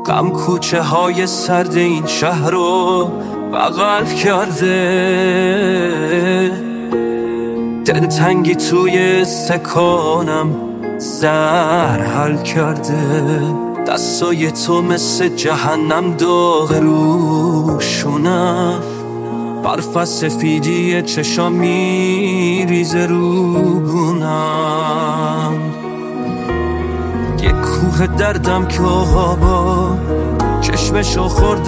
غم کوچه های سرد این شهر رو بغل کرده، دلتنگی توی استکانم زهر حل کرده. دستای تو مثل جهنم داغ روشونم، برف سفیدی چشام میریزه رو گونم. یه کوه دردم که آقا با چشمشو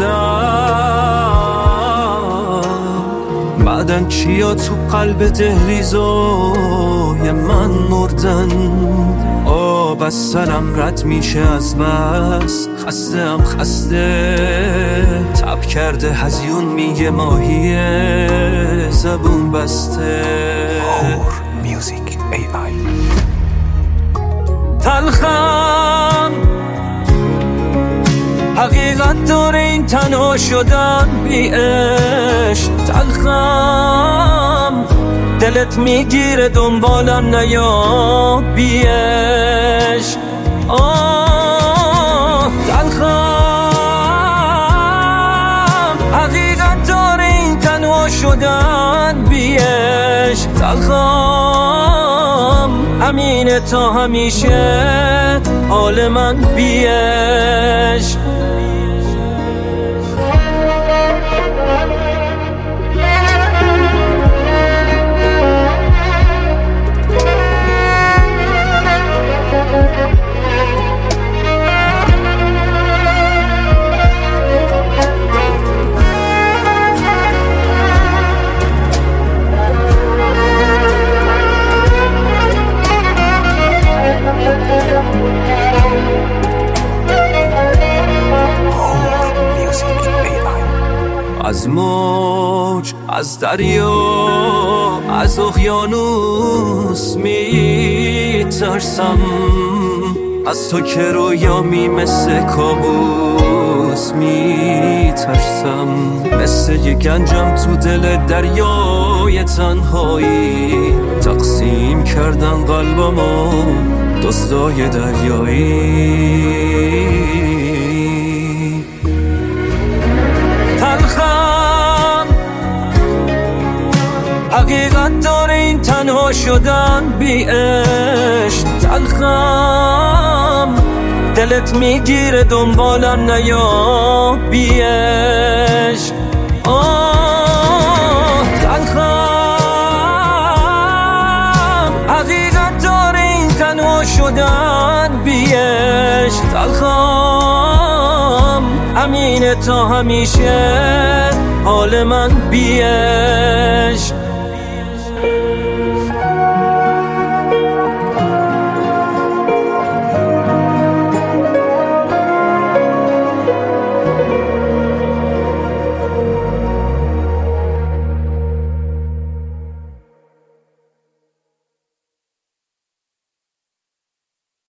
خوردم، بعدن چیا تو قلب دهلیزای من مردن. آب از سرم رد میشه از بس، خستم خسته. تب کرده هزیون میگه ماهی زبون بسته. میوزیک AI. تلخم حقیقت داره این تنها شدن بی عشق. تلخم دلت میگیره دنبالم نیا بی عشق. تلخم حقیقت داره این تنها شدن بی عشق. تلخم همینه تا همیشه حال من بی عشق. از موج، از دریا، از اقیانوس میترسم. از تو که رویامی مثل کابوس میترسم. مثل یه گنجم تو دل دریای تنهایی، تقسیم کردن قلبمو دزدای دریایی. تلخم حقیقت داره این تنها شدن بی عشق. تلخم دلت میگیره دنبالم نیا بی عشق. تلخم حقیقت داره این تنها شدن بی عشق. تلخم همینه تا همیشه حال من بی عشق.